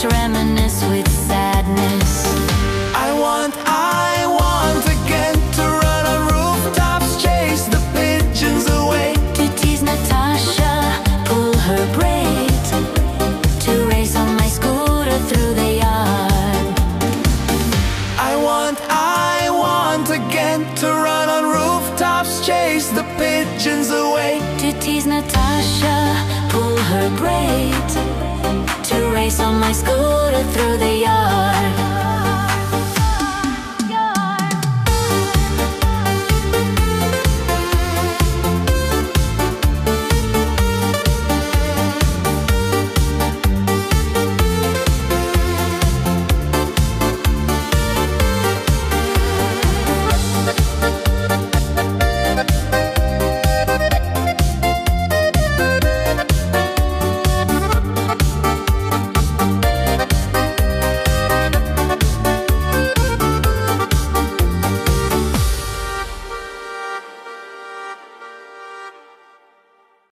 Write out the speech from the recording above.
reminisce with sadness. I want again to run on rooftops, chase the pigeons away, To tease Natasha, pull her braids, to race on my scooter through the yard. I want again to run on rooftops, chase the pigeons away, To tease Natasha, pull her braids, to race on my scooter through the yard.